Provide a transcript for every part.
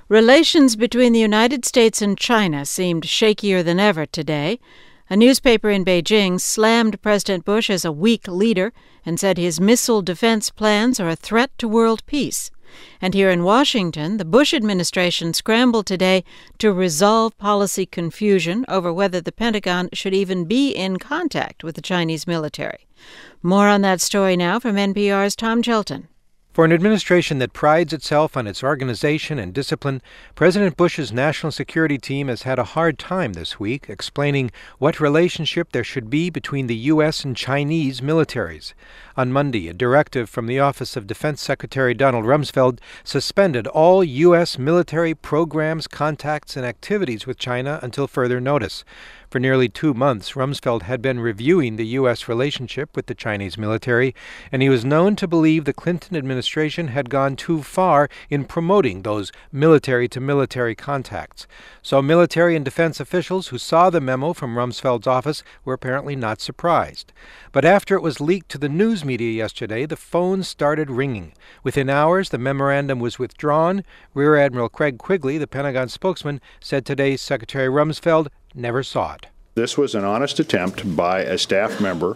Relations between the United States and China seemed shakier than ever today. A newspaper in Beijing slammed President Bush as a weak leader and said his missile defense plans are a threat to world peace. And here in Washington, the Bush administration scrambled today to resolve policy confusion over whether the Pentagon should even be in contact with the Chinese military. More on that story now from NPR's Tom Chelton. For an administration that prides itself on its organization and discipline, President Bush's national security team has had a hard time this week explaining what relationship there should be between the U.S. and Chinese militaries. On Monday, a directive from the Office of Defense Secretary Donald Rumsfeld suspended all U.S. military programs, contacts, and activities with China until further notice. For nearly 2 months, Rumsfeld had been reviewing the U.S. relationship with the Chinese military, and he was known to believe the Clinton administration had gone too far in promoting those military-to-military contacts. So military and defense officials who saw the memo from Rumsfeld's office were apparently not surprised. But after it was leaked to the news media yesterday, the phones started ringing. Within hours, the memorandum was withdrawn. Rear Admiral Craig Quigley, the Pentagon spokesman, said today Secretary Rumsfeld never saw it. This was an honest attempt by a staff member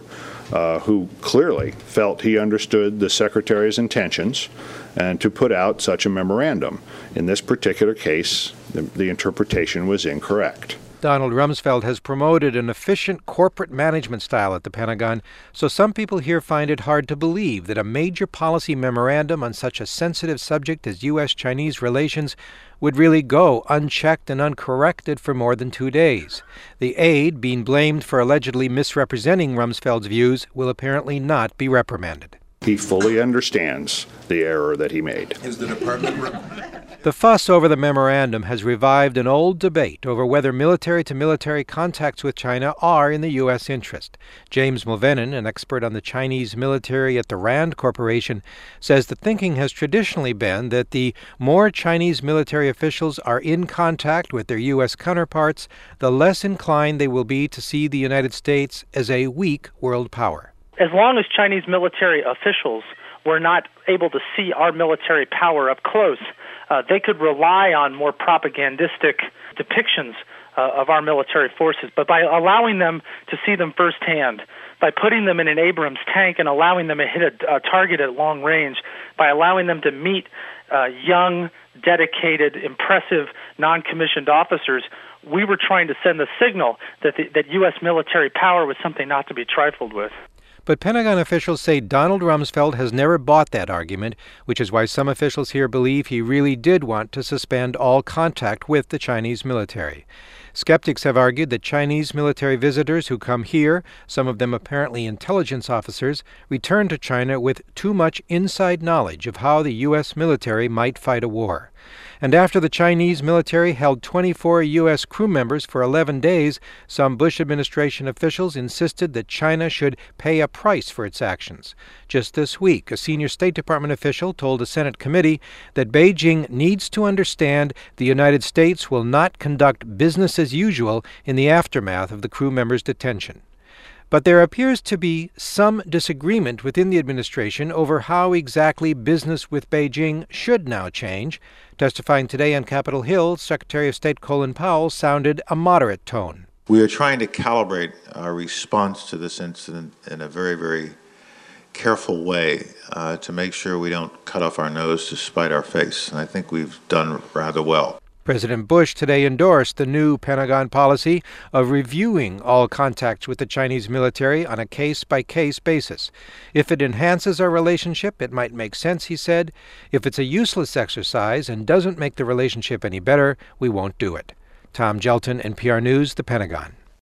who clearly felt he understood the Secretary's intentions and to put out such a memorandum. In this particular case, the interpretation was incorrect. Donald Rumsfeld has promoted an efficient corporate management style at the Pentagon, so some people here find it hard to believe that a major policy memorandum on such a sensitive subject as U.S.-Chinese relations would really go unchecked and uncorrected for more than 2 days. The aide, being blamed for allegedly misrepresenting Rumsfeld's views, will apparently not be reprimanded. He fully understands the error that he made. Is the department... The fuss over the memorandum has revived an old debate over whether military-to-military contacts with China are in the U.S. interest. James Mulvenin, an expert on the Chinese military at the Rand Corporation, says the thinking has traditionally been that the more Chinese military officials are in contact with their U.S. counterparts, the less inclined they will be to see the United States as a weak world power. As long as Chinese military officials were not able to see our military power up close, they could rely on more propagandistic depictions of our military forces. But by allowing them to see them firsthand, by putting them in an Abrams tank and allowing them to hit a target at long range, by allowing them to meet young, dedicated, impressive, non-commissioned officers, we were trying to send the signal that U.S. military power was something not to be trifled with. But Pentagon officials say Donald Rumsfeld has never bought that argument, which is why some officials here believe he really did want to suspend all contact with the Chinese military. Skeptics have argued that Chinese military visitors who come here, some of them apparently intelligence officers, return to China with too much inside knowledge of how the U.S. military might fight a war. And after the Chinese military held 24 U.S. crew members for 11 days, some Bush administration officials insisted that China should pay a price for its actions. Just this week, a senior State Department official told a Senate committee that Beijing needs to understand the United States will not conduct business as usual in the aftermath of the crew members' detention. But there appears to be some disagreement within the administration over how exactly business with Beijing should now change. Testifying today on Capitol Hill, Secretary of State Colin Powell sounded a moderate tone. We are trying to calibrate our response to this incident in a very, very careful way to make sure we don't cut off our nose to spite our face. And I think we've done rather well. President Bush today endorsed the new Pentagon policy of reviewing all contacts with the Chinese military on a case-by-case basis. If it enhances our relationship, it might make sense, he said. If it's a useless exercise and doesn't make the relationship any better, we won't do it. Tom Chelton, NPR News, The Pentagon.